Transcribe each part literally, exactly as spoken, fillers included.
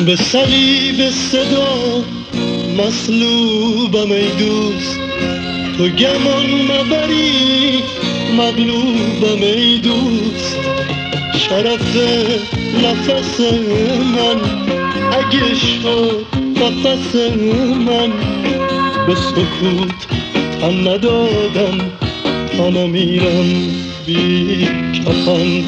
به صلیب صدا مصلوبم ای دوست، تو گمان مبری مغلوبم ای دوست. شرف نفس من اگه شد نفس من، به سکوت تن ندادم تا نمیرم بی کفن.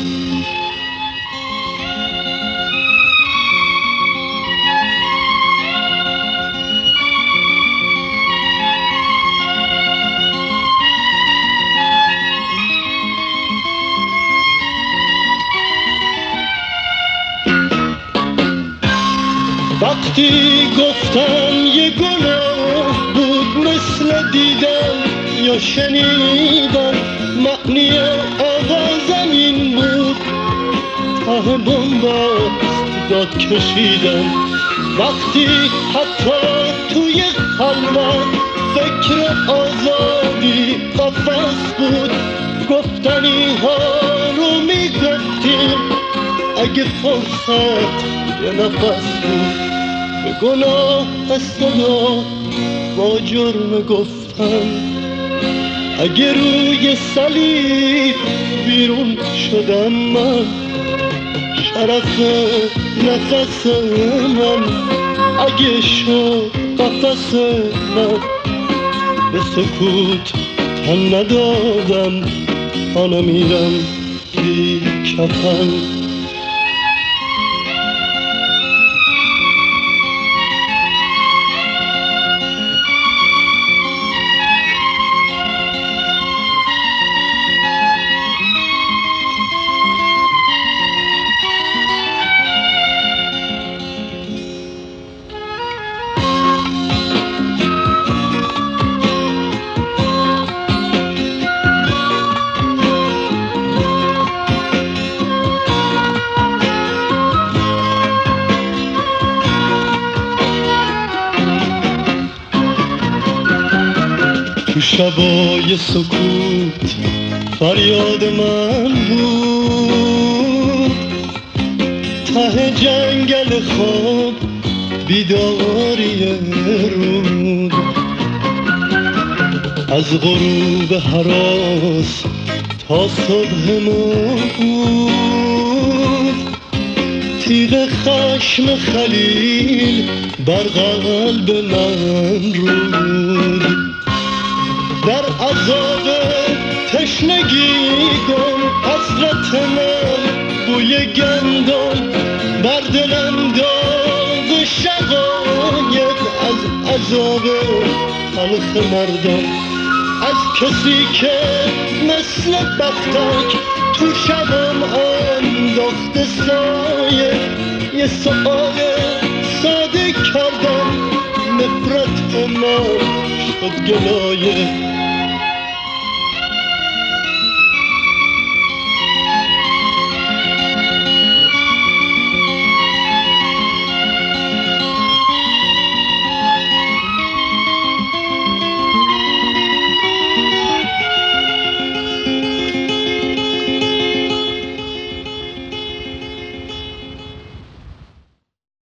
وقتی گفتم یه گناه بود مثل دیدن یا شنیدن، معنی آوازم این بود ته بنبست داد کشیدن. وقتی حتی توی خلوت فکر آزادی قفس بود، گفتنی ها رو میگفتیم اگه فرصت یه نفس بود. به گناه صدا با جرم گفتن، اگه روی صلیب بیرون شدم من، شرف نفس من اگه شد قفس من، به سکوت تن ندادم تا نمیرم بی کفن. تو شبای سکوت فریاد من بود، ته جنگل خواب بیداری رود. از غروب هراس تا صبح موعود، تیغ خشم خلیل بر قلب من رود. در عذاب تشنگی گم حسرت من بوی گندم، بر دلم داغ شقایق از عذاب تلخ مردم. از کسی که مثل بختک تو شبم انداخته سایه، یه سؤال ساده کردم نفرت من شد گلایه.